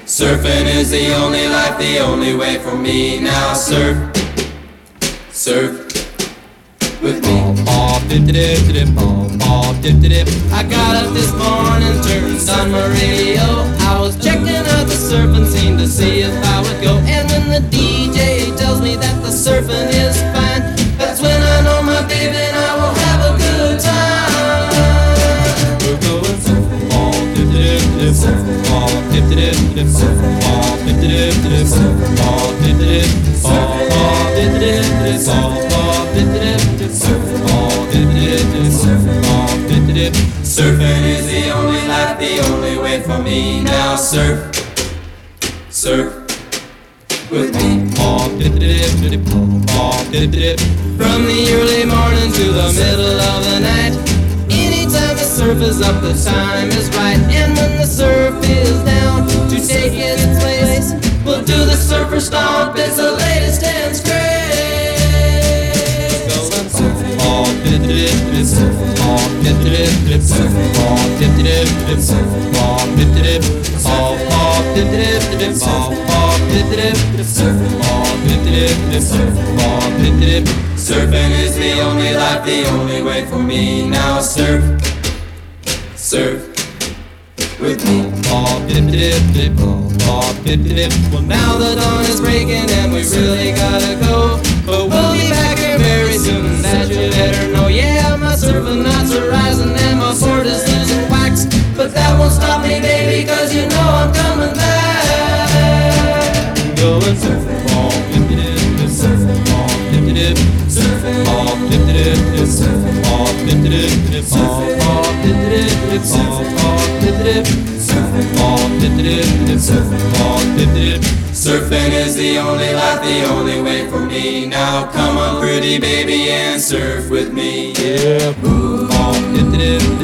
Surfing is the only life, the only way for me. Now surf, surf with me. I got up this morning, turned on my radio. I was checking out the surfing scene to see if I would go. And when the DJ tells me that the surfing is fine, that's when I know my baby and I will have a good time. We're going surfing, surfing, surfing is the only life, the only way for me. Now surf, surf with me. From the early morning to the middle of the night, anytime the surf is up, the time is right. And when the surf is down to take its place, we'll do the surfer stomp. It's the latest dance craze. Going surfing, surfing is the only life, the only way for me. Now surf, surf with me. Well, now the dawn is breaking and we really gotta go, but we'll be back here very soon, that you better know. Yeah, my surfing knots are rising and my board is losing wax, but that won't stop me, baby, cause you know I'm coming back. Going surfing, surfing, surfing, surfing is the only life, the only way for me. Now come on, pretty baby, and surf with me. Yeah. Ooh.